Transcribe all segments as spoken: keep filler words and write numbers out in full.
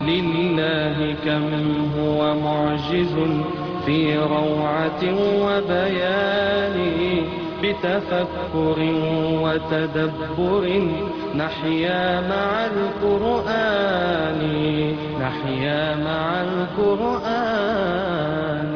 لله كم هو معجز في روعة وبيان بتفكر وتدبر نحيا مع القرآن نحيا مع القرآن.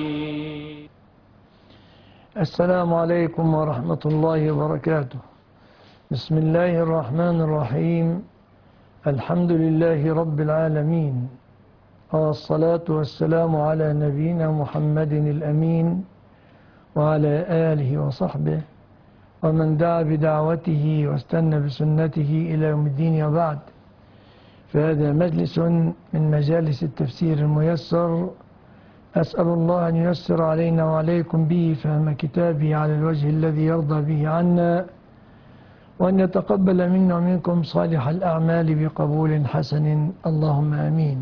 السلام عليكم ورحمة الله وبركاته. بسم الله الرحمن الرحيم. الحمد لله رب العالمين، والصلاة والسلام على نبينا محمد الأمين وعلى آله وصحبه ومن دعا بدعوته واستنى بسنته إلى يوم الدين. وبعد، فهذا مجلس من مجالس التفسير الميسر، أسأل الله أن ييسر علينا وعليكم به فهم كتابه على الوجه الذي يرضى به عنا، وأن يتقبل منا ومنكم صالح الأعمال بقبول حسن، اللهم آمين.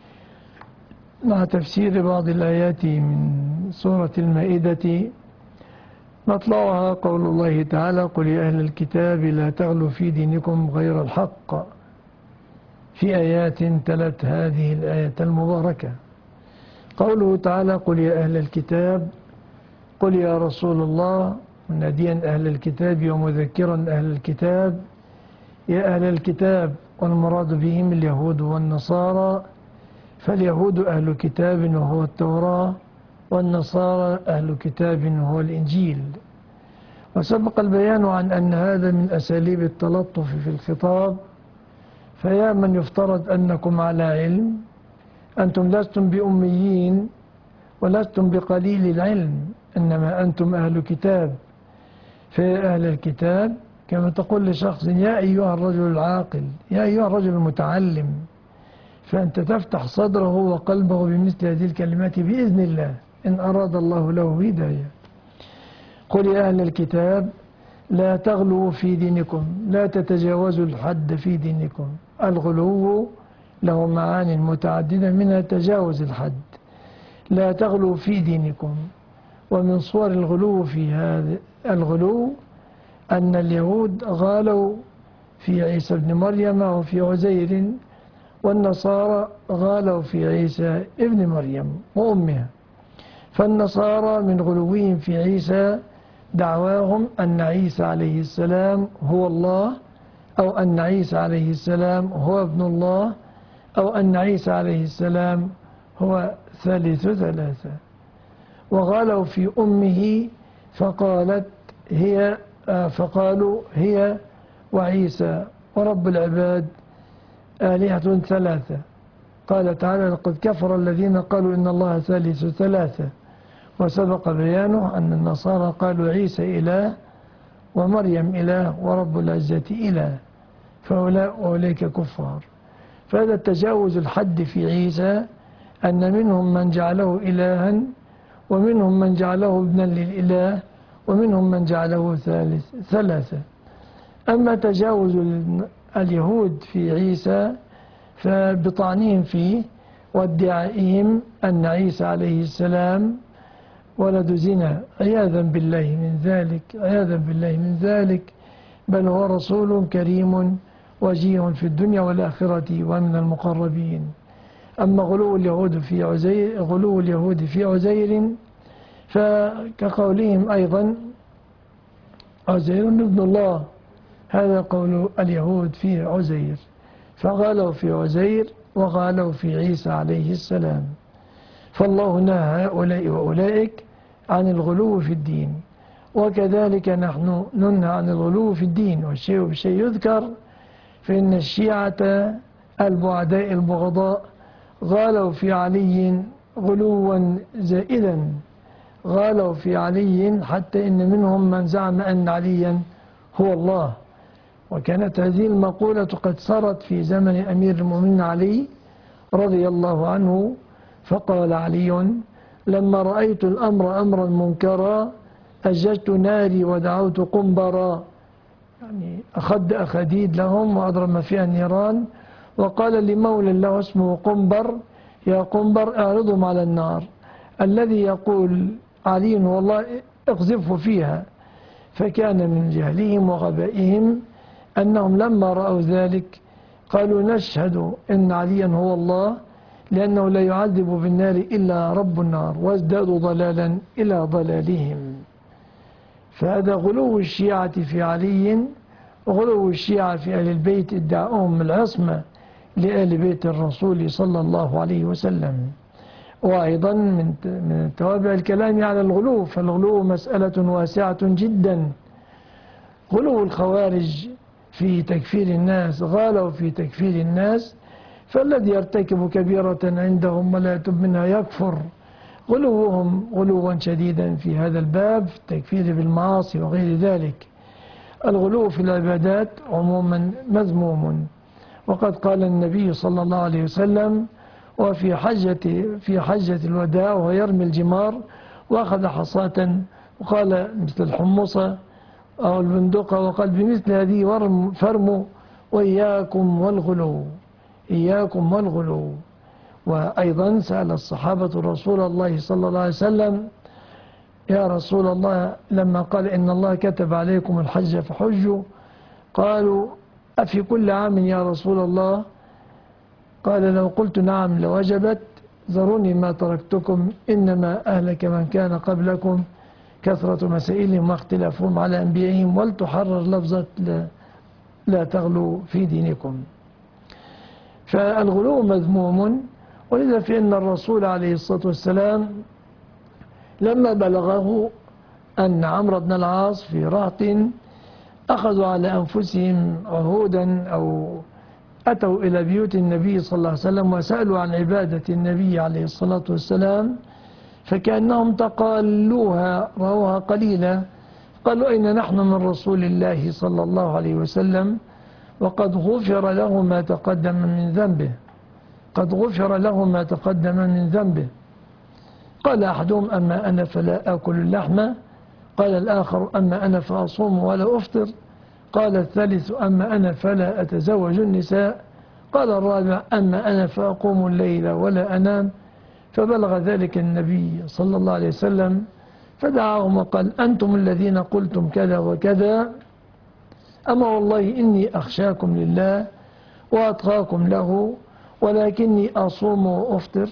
مع تفسير بعض الآيات من سورة المائدة، مطلعها قول الله تعالى: قل يا أهل الكتاب لا تغلوا في دينكم غير الحق، في آيات تلت هذه الآية المباركة. قوله تعالى: قل يا أهل الكتاب، قل يا رسول الله، مناديا أهل الكتاب ومذكرا أهل الكتاب. يا أهل الكتاب، والمراد بهم اليهود والنصارى، فاليهود أهل كتاب وهو التوراة، والنصارى أهل كتاب وهو الإنجيل. وسبق البيان عن أن هذا من أساليب التلطف في الخطاب، فيا من يفترض أنكم على علم، أنتم لستم بأميين ولستم بقليل العلم، إنما أنتم أهل كتاب. فيا أهل الكتاب كما تقول لشخص: يا أيها الرجل العاقل، يا أيها الرجل المتعلم، فأنت تفتح صدره وقلبه بمثل هذه الكلمات بإذن الله إن أراد الله له هداية. قل يا أهل الكتاب لا تغلوا في دينكم، لا تتجاوزوا الحد في دينكم. الغلو له معاني متعددة، منها تجاوز الحد. لا تغلوا في دينكم. ومن صور الغلو في هذا الغلو أن اليهود غالوا في عيسى ابن مريم وفي عزير، والنصارى غالوا في عيسى ابن مريم وأمها. فالنصارى من غلوهم في عيسى دعواهم أن عيسى عليه السلام هو الله، أو أن عيسى عليه السلام هو ابن الله، أو أن عيسى عليه السلام هو ثالث ثلاثة. وغالوا في أمه فقالت هي فقالوا هي وعيسى ورب العباد آلهة ثلاثة. قال تعالى: لقد كفر الذين قالوا إن الله ثالث ثلاثة. وسبق بيانه أن النصارى قالوا عيسى إله ومريم إله ورب العزة إله، فهؤلاء أولئك كفار. فهذا التجاوز الحد في عيسى أن منهم من جعله إلها، ومنهم من جعله ابنا للإله، ومنهم من جعله ثالث ثلاثة. أما تجاوز اليهود في عيسى فبطعنهم فيه وادعائهم أن عيسى عليه السلام ولد زنا، عياذا بالله من ذلك، عياذا بالله من ذلك، بل هو رسول كريم وجيه في الدنيا والآخرة ومن المقربين. أما غلو اليهود في عزير غلو اليهود في عزير فكقولهم أيضا: عزير ابن الله، هذا قول اليهود في عزير. فغالوا في عزير وغالوا في عيسى عليه السلام. فالله نهى هؤلاء وأولئك عن الغلو في الدين، وكذلك نحن ننهى عن الغلو في الدين. والشيء بشيء يذكر، فإن الشيعة البعداء البغضاء غالوا في علي غلوا زائدا، غالوا في علي حتى إن منهم من زعم أن عليا هو الله. وكانت هذه المقولة قد سرت في زمن أمير المؤمنين علي رضي الله عنه. فقال علي: لما رأيت الأمر أمرا منكرا أججت ناري ودعوت قنبرا، يعني أخد أخديد لهم وأضرم فيها النيران، وقال لمولى له اسمه قنبر: يا قنبر اعرضهم على النار، الذي يقول علي والله اقذفه فيها. فكان من جهلهم وغبائهم أنهم لما رأوا ذلك قالوا نشهد إن عليا هو الله لأنه لا يعذب بالنار إلا رب النار، وازدادوا ضلالا إلى ضلالهم. فهذا غلو الشيعة في علي، وغلو الشيعة في أهل البيت، ادعاءهم العصمة لأهل بيت الرسول صلى الله عليه وسلم. وأيضا من توابع الكلام على الغلو، فالغلو مسألة واسعة جدا. غلو الخوارج في تكفير الناس، غالوا في تكفير الناس، فالذي يرتكب كبيرة عندهم ولا يتب منها يكفر. غلوهم غلوا شديدا في هذا الباب، في التكفير بالمعاصي وغير ذلك. الغلو في العبادات عموما مذموم، وقد قال النبي صلى الله عليه وسلم وفي حجة في حجة الوداع وهو يرمي الجمار وأخذ حصاة وقال مثل الحمصة أو البندقة، وقال بمثل هذه فرموا وإياكم والغلو، إياكم والغلو. وأيضا سأل الصحابة رسول الله صلى الله عليه وسلم يا رسول الله لما قال إن الله كتب عليكم الحج فحجوا، قالوا أفي كل عام يا رسول الله؟ قال لو قلت نعم لوجبت، ذروني ما تركتكم إنما أهلك من كان قبلكم كثرة مسائلهم واختلافهم على أنبيائهم، ولتحرر لفظة لا, لا تغلوا في دينكم. فالغلو مذموم، ولذا فإن الرسول عليه الصلاة والسلام لما بلغه أن عمرو بن العاص في رهط أخذوا على أنفسهم عهودا أو أتوا إلى بيوت النبي صلى الله عليه وسلم وسألوا عن عبادة النبي عليه الصلاة والسلام، فكأنهم تقالوها رأوها قليلا، قالوا أين نحن من رسول الله صلى الله عليه وسلم وقد غفر له ما تقدم من ذنبه، قد غفر له ما تقدم من ذنبه. قال أحدهم أما أنا فلا آكل اللحم، قال الآخر أما أنا فأصوم ولا أفطر، قال الثالث أما أنا فلا أتزوج النساء، قال الرابع أما أنا فأقوم الليل ولا أنام. فبلغ ذلك النبي صلى الله عليه وسلم فدعاهم وقال أنتم الذين قلتم كذا وكذا، أما والله إني أخشاكم لله وأتقاكم له، ولكني أصوم وأفطر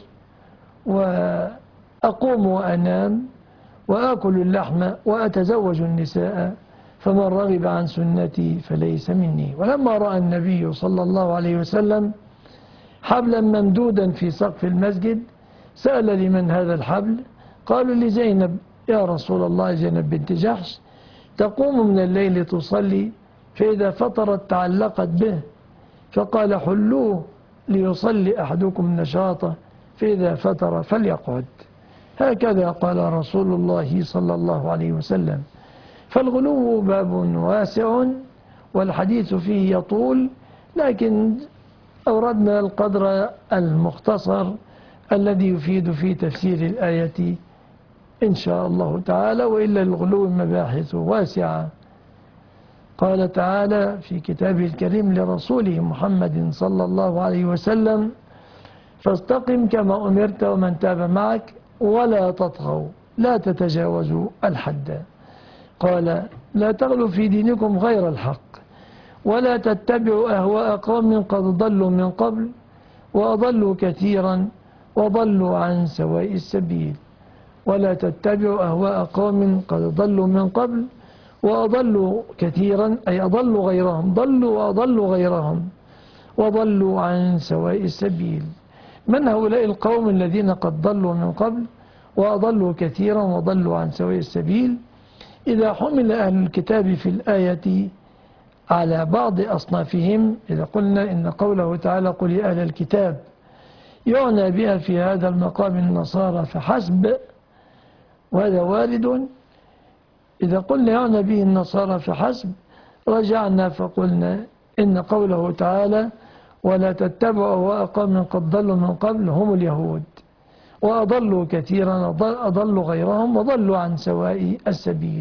وأقوم وأنام وآكل اللحم وأتزوج النساء، فمن رغب عن سنتي فليس مني. ولما رأى النبي صلى الله عليه وسلم حبلا ممدودا في سقف المسجد سأل لمن هذا الحبل؟ قالوا لزينب يا رسول الله، زينب بنت جحش تقوم من الليل تصلي فإذا فطرت تعلقت به، فقال حلوه ليصلي أحدكم نشاطه فإذا فطر فليقعد. هكذا قال رسول الله صلى الله عليه وسلم. فالغلو باب واسع والحديث فيه يطول، لكن أوردنا القدر المختصر الذي يفيد في تفسير الآية إن شاء الله تعالى، وإلا الغلو مباحث واسعة. قال تعالى في كتابه الكريم لرسوله محمد صلى الله عليه وسلم فاستقم كما أمرت ومن تاب معك ولا تطغوا لا تتجاوزوا الحد. قال لا تغلوا في دينكم غير الحق ولا تتبعوا أهواء قوم قد ضلوا من قبل وأضلوا كثيرا وضلوا عن سواء السبيل. ولا تتبعوا أهواء قوم قد ضلوا من قبل وأضلوا كثيرا، أي أضلوا غيرهم، ضلوا وأضلوا غيرهم وضلوا عن سواء السبيل. من هؤلاء القوم الذين قد ضلوا من قبل وأضلوا كثيرا وضلوا عن سواء السبيل؟ إذا حمل أهل الكتاب في الآية على بعض أصنافهم، إذا قلنا إن قوله تعالى قل يا أهل الكتاب يعنى بها في هذا المقام النصارى فحسب، وهذا وارد. إذا قلنا يعنى به النصارى فحسب رجعنا فقلنا إن قوله تعالى ولا تتبعوا أهواء قوم قد ضلوا من قبل هم اليهود وأضلوا كثيرا أضلوا غيرهم وضلوا عن سواء السبيل.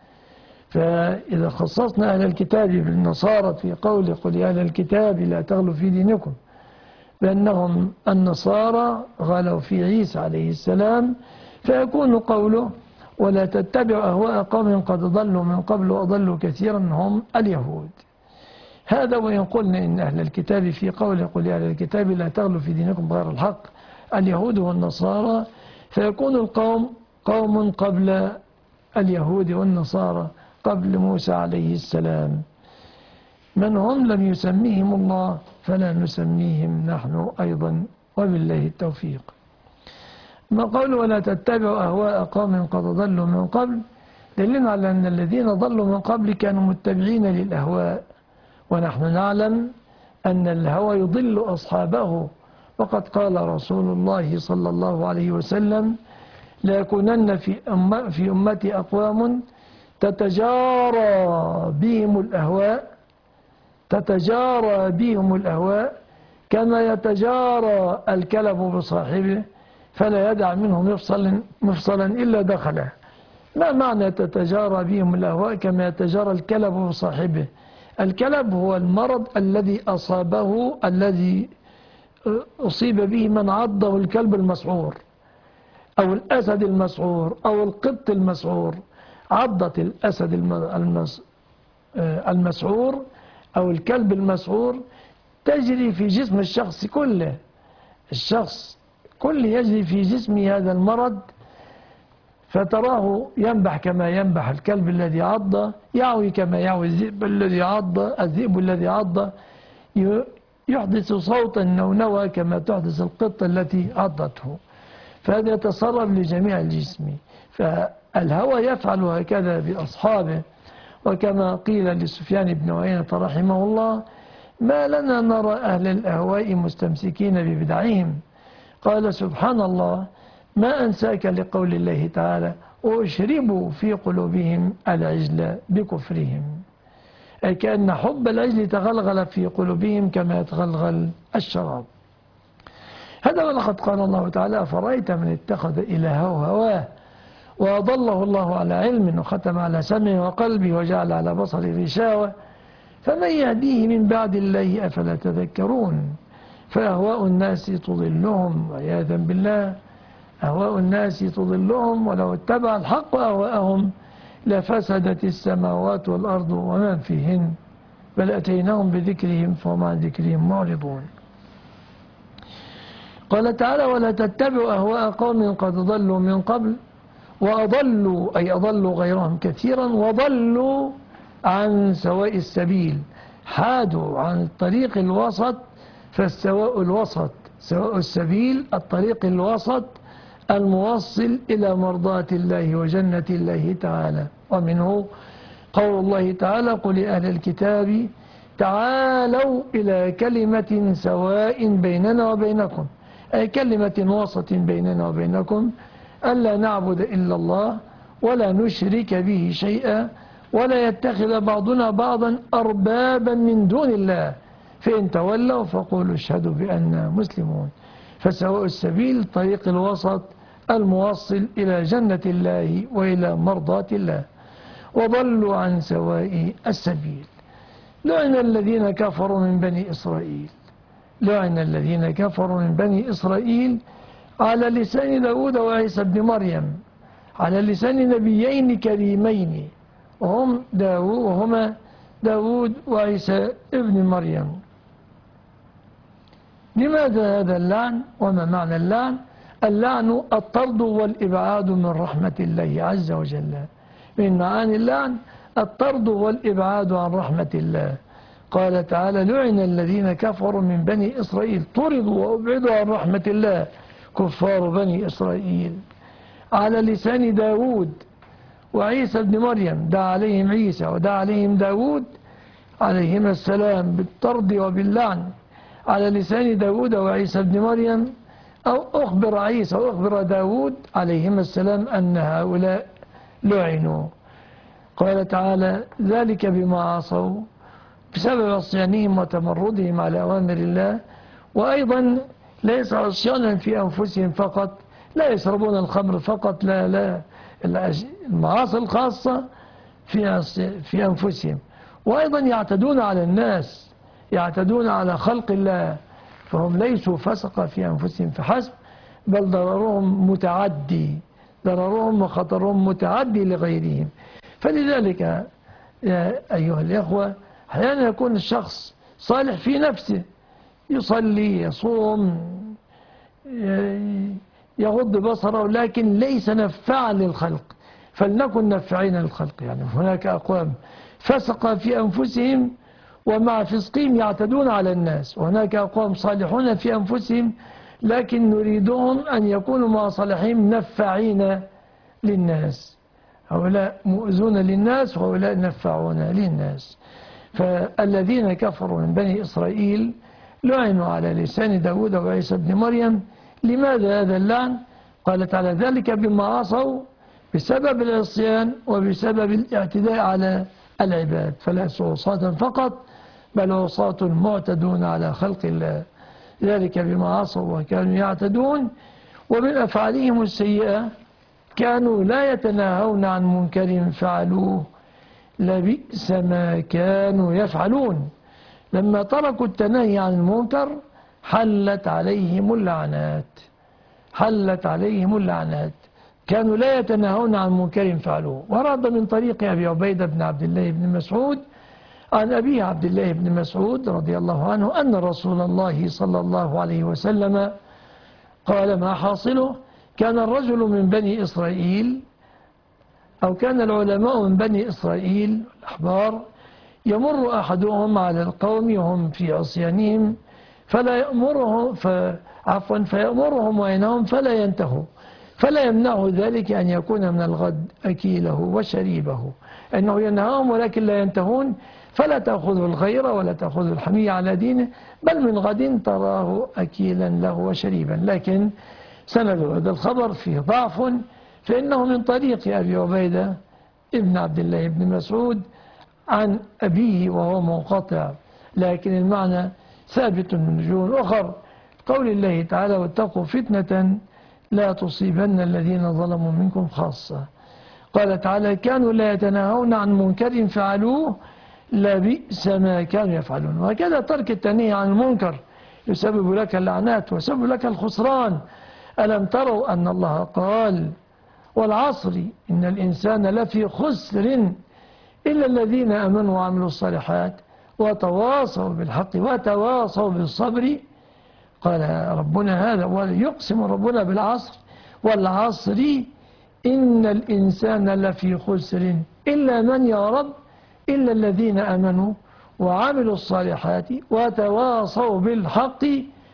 فإذا خصصنا أهل الكتاب بالنصارى في قول قل يا أهل الكتاب لا تغلوا في دينكم بأنهم النصارى غلوا في عيسى عليه السلام، فيكون قوله ولا تتبعوا أهواء قوم قد ضلوا من قبل وأضلوا كثيرا هم اليهود. هذا وإن قلنا إن أهل الكتاب في قول يقول يا أهل الكتاب لا تغلوا في دينكم غير الحق اليهود والنصارى، فيكون القوم قوم قبل اليهود والنصارى قبل موسى عليه السلام، من هم لم يسميهم الله فلا نسميهم نحن أيضا، وبالله التوفيق. ما قول ولا تتبعوا أهواء قوم قد ضلوا من قبل، دلنا على أن الذين ضلوا من قبل كانوا متبعين للأهواء، ونحن نعلم أن الهوى يضل أصحابه، وقد قال رسول الله صلى الله عليه وسلم لا يكونن في, أم في أمتي أقوام تتجارى بهم الأهواء تتجارى بهم الأهواء كما يتجارى الكلب بصاحبه فلا يدع منه مفصلا, مفصلا إلا دخله. ما معنى تتجارى بهم الأهواء كما يتجارى الكلب بصاحبه؟ الكلب هو المرض الذي أصابه الذي أصيب به من عضه الكلب المسعور أو الأسد المسعور أو القط المسعور. عضة الأسد المسعور أو الكلب المسعور تجري في جسم الشخص كله، الشخص كل يجري في جسمه هذا المرض، فتراه ينبح كما ينبح الكلب الذي عضه، يعوي كما يعوي الذئب الذي عضه الذئب الذي عضه، يحدث صوتا نونوى كما تحدث القطة التي عضته، فهذا يتصرف لجميع الجسم. فالهوى يفعل هكذا بأصحابه، وكما قيل لسفيان بن عيينة رحمه الله ما لنا نرى أهل الأهواء مستمسكين ببدعهم، قال سبحان الله ما أنساك لقول الله تعالى وأشربوا في قلوبهم العجل بكفرهم، أي كأن حب العجل تغلغل في قلوبهم كما يتغلغل الشراب. هذا ولقد قال الله تعالى أفرأيت من اتخذ إلهه هواه وأضله الله على علم وختم على سمعه وقلبه وجعل على بصره غشاوة فمن يهديه من بعد الله أفلا تذكرون. فأهواء الناس تضلهم عياذا بالله، أهواء الناس تضلهم، ولو اتبع الحق أهواءهم لفسدت السماوات والأرض ومن فيهن بل أتيناهم بذكرهم فهم عن ذكرهم معرضون. قال تعالى ولا تتبعوا أهواء قوم قد ضلوا من قبل وأضلوا أي أضلوا غيرهم كثيرا وضلوا عن سواء السبيل، حادوا عن الطريق الوسط، فالسواء الوسط سواء السبيل الطريق الوسط الموصل إلى مرضاة الله وجنة الله تعالى. ومنه قول الله تعالى قل لأهل الكتاب تعالوا إلى كلمة سواء بيننا وبينكم، أي كلمة وسط بيننا وبينكم ألا نعبد إلا الله ولا نشرك به شيئا ولا يتخذ بعضنا بعضا أربابا من دون الله فإن تولوا فقولوا اشهدوا بأننا مسلمون. فسواء السبيل طريق الوسط الموصل إلى جنة الله وإلى مرضاة الله. وضلوا عن سواء السبيل. لعن الذين كفروا من بني إسرائيل لعن الذين كفروا من بني إسرائيل على لسان داود وعيسى بن مريم، على لسان نبيين كريمين وهم داود وهما داود وعيسى ابن مريم. لماذا هذا اللعن وما معنى اللعن؟ اللعن الطرد والإبعاد من رحمة الله عز وجل. من معاني اللعن الطرد والإبعاد عن رحمة الله. قال تعالى لعن الذين كفروا من بني إسرائيل طردوا وأبعدوا عن رحمة الله كفار بني إسرائيل. على لسان داود وعيسى بن مريم دعا عليهم عيسى ودعا عليهم داود عليهما السلام بالطرد وباللعن. على لسان داود وعيسى بن مريم أو أخبر عيسى وأخبر داود عليهما السلام أن هؤلاء لعنوا. قال تعالى ذلك بما عصوا بسبب عصيانهم وتمردهم على أوامر الله. وأيضا ليس عصيانا في أنفسهم فقط، لا يشربون الخمر فقط، لا لا المعاصي الخاصة في في أنفسهم، وأيضا يعتدون على الناس، يعتدون على خلق الله، فهم ليسوا فسقة في أنفسهم فحسب، بل ضررهم متعدي ضررهم وخطرهم متعدي لغيرهم. فلذلك يا أيها الإخوة أحيانا يكون الشخص صالح في نفسه، يصلي، يصوم، يغض بصره، لكن ليس نفعا للخلق. فلنكن نفعين للخلق. يعني هناك أقوام فسق في أنفسهم ومع فسقهم يعتدون على الناس، وهناك أقوام صالحون في أنفسهم لكن نريدهم أن يكونوا مع صالحهم نفعين للناس. هؤلاء مؤذون للناس وهؤلاء نفعون للناس. فالذين كفروا من بني إسرائيل لعنوا على لسان داود وعيسى بن مريم. لماذا هذا اللعن؟ قال تعالى: ذلك بما عصوا بسبب العصيان وبسبب الاعتداء على العباد. فليسوا عصاة فقط بل عصاة معتدون على خلق الله. ذلك بما عصوا وكانوا يعتدون. ومن أفعالهم السيئة كانوا لا يتناهون عن منكر فعلوه لبئس ما كانوا يفعلون. لما تركوا التناهي عن المنكر حلت عليهم اللعنات، حلت عليهم اللعنات. كانوا لا يتناهون عن منكر فعلوه. ورد من طريق أبي عبيدة بن عبد الله بن مسعود عن أبي عبد الله بن مسعود رضي الله عنه أن رسول الله صلى الله عليه وسلم قال: ما حاصله؟ كان الرجل من بني إسرائيل أو كان العلماء من بني إسرائيل الأحبار يمر أحدهم على القوم وهم في عصيانهم فلا يأمرهم عفوا فيأمرهم وينهم فلا ينتهوا، فلا يمنعه ذلك أن يكون من الغد أكيله وشريبه، أنه ينهاهم ولكن لا ينتهون. فلا تأخذوا الغير ولا تأخذوا الحمية على دينه، بل من غد تراه أكيلا له وشريبا. لكن سند هذا الخبر فيه ضعف، فإنه من طريق أبي عبيدة ابن عبد الله بن مسعود عن أبيه وهو منقطع، لكن المعنى ثابت من وجوه أخر. قول الله تعالى: واتقوا فتنة لا تصيبن الذين ظلموا منكم خاصة. قال تعالى: كانوا لا يتناهون عن منكر فعلوه لبئس ما كانوا يفعلون. وهكذا ترك التنهي عن المنكر يسبب لك اللعنات ويسبب لك الخسران. ألم تروا أن الله قال: والعصر إن الإنسان لفي خسر إلا الذين آمنوا وعملوا الصالحات وتواصوا بالحق وتواصوا بالصبر. قال ربنا هذا ويقسم ربنا بالعصر: والعصر إن الإنسان لفي خسر إلا من يا رب إلا الذين آمنوا وعملوا الصالحات وتواصوا بالحق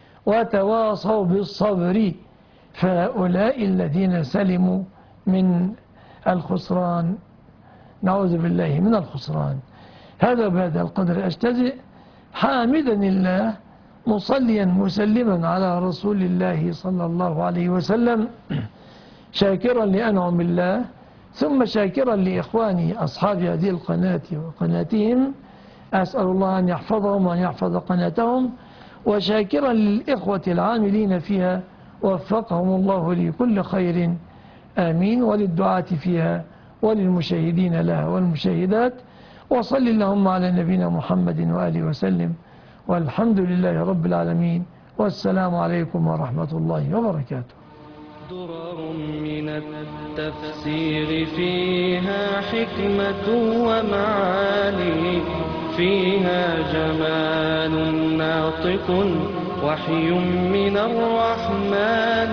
وتواصوا بالصبر. فهؤلاء الذين سلموا من الخسران، نعوذ بالله من الخسران. هذا بهذا القدر أجتزئ، حامدا الله مصليا مسلما على رسول الله صلى الله عليه وسلم، شاكرا لأنعم الله، ثم شاكرا لإخواني أصحاب هذه القناة وقناتهم، أسأل الله أن يحفظهم وأن يحفظ قناتهم، وشاكرا للإخوة العاملين فيها وفقهم الله لكل خير، آمين، وللدعاة فيها وللمشاهدين لها والمشاهدات. وصل اللهم على نبينا محمد وآله وسلم، والحمد لله رب العالمين، والسلام عليكم ورحمة الله وبركاته. درر من التفسير فيها حكمة ومعاني، فيها جمال ناطق وحي من الرحمن.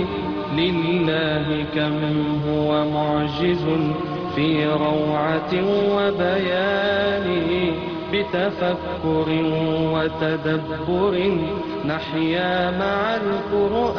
لله كم هو معجز في روعة وبيان، بتفكر وتدبر نحيا مع القرآن.